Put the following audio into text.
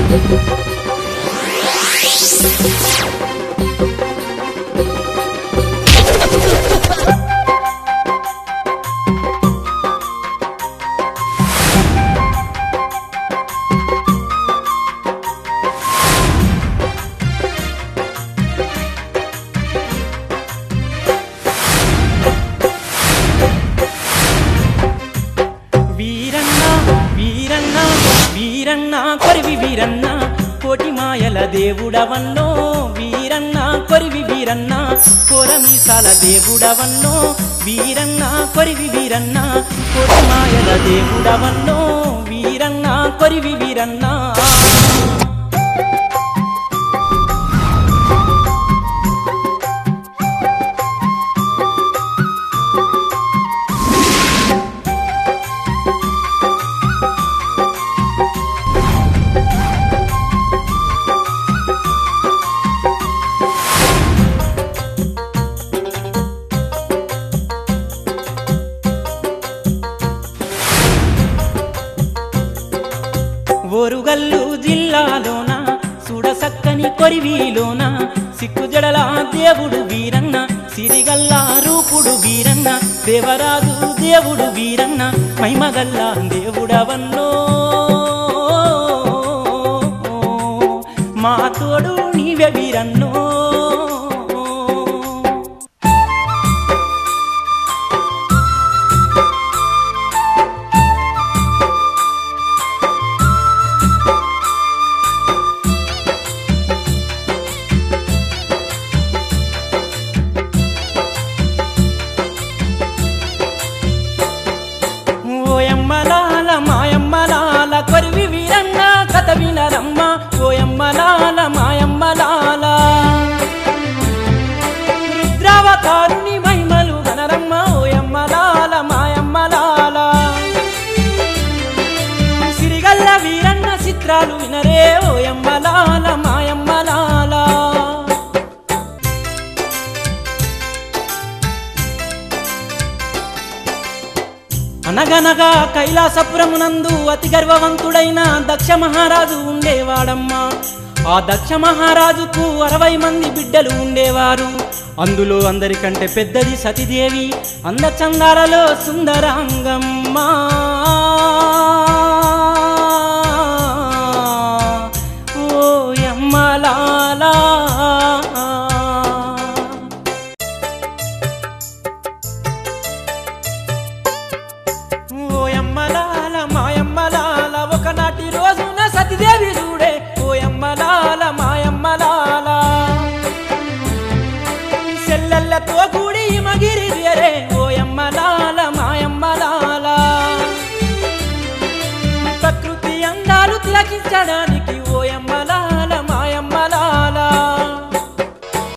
కొరివి వీరన్న కోటి మాయల దేవుడవన్నో వీరన్న కొరివి వీరన్న కోరమీసాల దేవుడవన్నో వీరన్న కొరివి వీరన్న కోటి మాయల దేవుడవన్నో వీరన్న కొరివి వీరన్న ఓరుగల్లు జిల్లాలోన సుడసక్కని కొరివిలోన సిక్కుజడల దేవుడు వీరన్న సిరిగల్లా రూపుడు వీరన్న దేవరాజు దేవుడు వీరన్న మహిమగల్లా దేవుడవన్నో మా తోడు నీవే వీరన్నో ఓయమ్మలాల మాయమ్మలాల కొరివి వీరన్న కథ వినరమ్మ ఓయమ్మలాల మాయమ్మలాల రుద్రావతారుని మహిమలు గనరమ్మ ఓయమ్మలాల మాయమ్మలాల సిరిగల్ల వీరన్న చిత్రాలు వినరే ఓయమ్మలాల మాయమ్మలాల అనగనగా కైలాసపురమునందు అతి గర్వవంతుడైన దక్ష మహారాజు ఉండేవాడమ్మా ఆ దక్ష మహారాజుకు 60 మంది బిడ్డలు ఉండేవారు అందులో అందరికంటే పెద్దది సతీదేవి అందచందాలలో సుందరాంగమ్మ ఓయమ్మలాలా ఓయమ్మలాల మాయమ్మలాల ఒకనాటి రోజున సతీదేవి చూడే ఓయమ్మలాల మాయమ్మలాల సెల్లెల్లతో కూడి మగిరి వేరే ఓయమ్మలాల మాయమ్మలాల ప్రకృతి అందాలు తిలకించడానికి